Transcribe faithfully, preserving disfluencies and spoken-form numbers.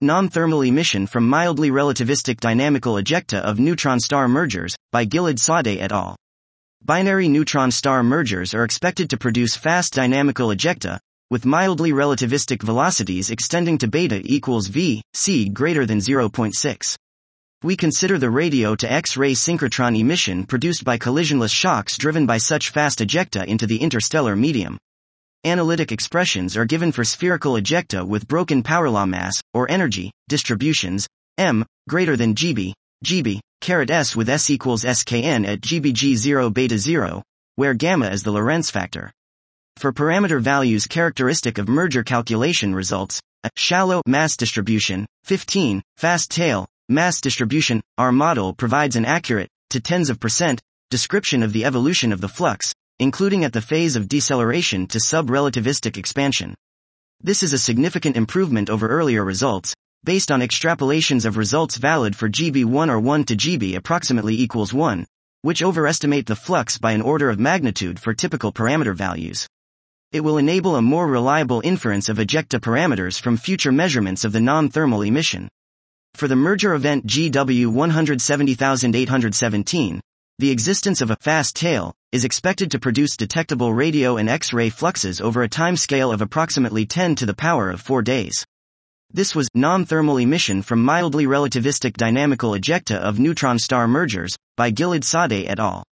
Non-thermal emission from mildly relativistic dynamical ejecta of neutron star mergers, by Gilad Sadeh et al. Binary neutron star mergers are expected to produce fast dynamical ejecta, with mildly relativistic velocities extending to beta equals v, c greater than zero point six. We consider the radio to X-ray synchrotron emission produced by collisionless shocks driven by such fast ejecta into the interstellar medium. Analytic expressions are given for spherical ejecta with broken power law mass, or energy, distributions, m, greater than Gb, Gb, caret s with s equals skn at Gbg zero beta zero, where gamma is the Lorentz factor. For parameter values characteristic of merger calculation results, a shallow mass distribution, fifteen, fast tail, mass distribution, our model provides an accurate, to tens of percent, description of the evolution of the flux, including at the phase of deceleration to sub-relativistic expansion. This is a significant improvement over earlier results, based on extrapolations of results valid for G B one or one to G B approximately equals one, which overestimate the flux by an order of magnitude for typical parameter values. It will enable a more reliable inference of ejecta parameters from future measurements of the non-thermal emission. For the merger event G W one hundred seventy thousand eight hundred seventeen, the existence of a fast tail is expected to produce detectable radio and X-ray fluxes over a timescale of approximately ten to the power of four days. This was non-thermal emission from mildly relativistic dynamical ejecta of neutron star mergers, by Gilad Sadeh et al.